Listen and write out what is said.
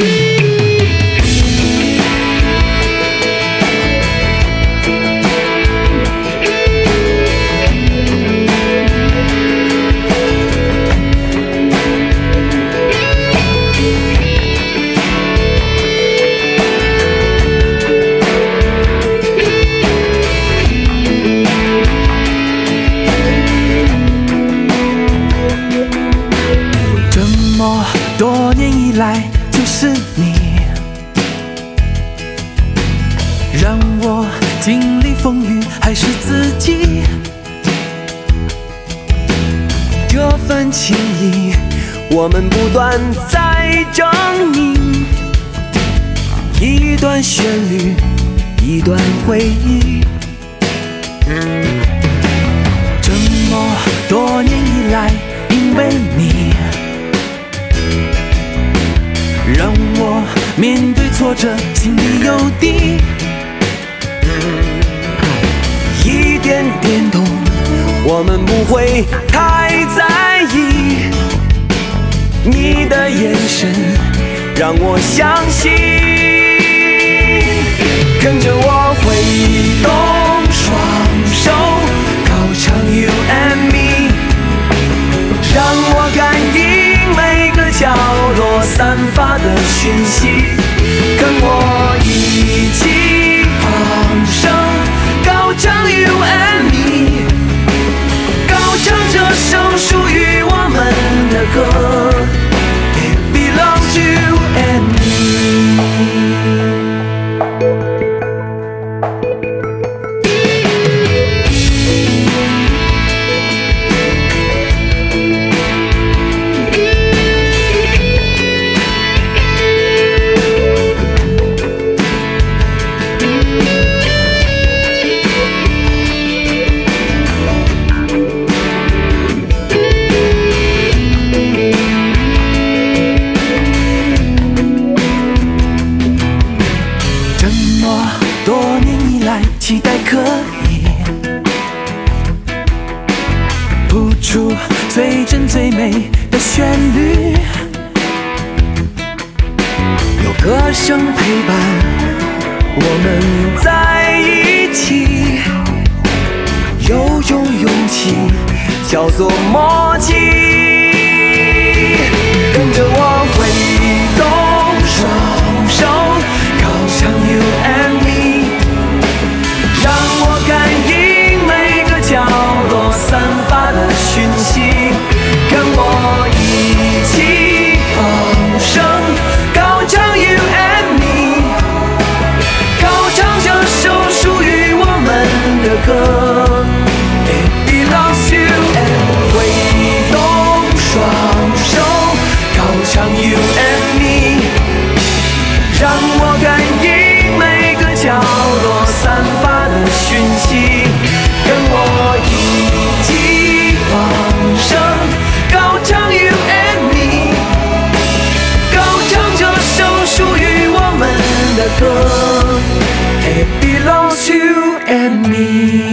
多年以来，就是你让我经历风雨，还是自己。这份情谊，我们不断在证明。一段旋律，一段回忆。这么多年以来，因为你。让我面对挫折，心里有底，一点点痛，我们不会太在意。你的眼神让我相信，跟着我挥动双手，高唱 You and Me， 让我感应每个角落散发的讯息，跟我一起放声高唱 You and Me， 高唱这首属于我们的歌 It belongs to you and me。 多年以来，期待可以谱出最真最美的旋律，有歌声陪伴我们在一起，有种勇气叫做默契，跟着我挥动双手，高唱 You and Me， 让我感应每个角落散发的讯息，跟我一起放声高唱 You and Me， 高唱这首属于我们的歌 It belongs to you and me， 挥动双手高唱 You and Me， 让我感应每个角落散发的讯息，跟我一起放声高唱 You and Me， 高唱这首属于我们的歌 It belongs to you and me。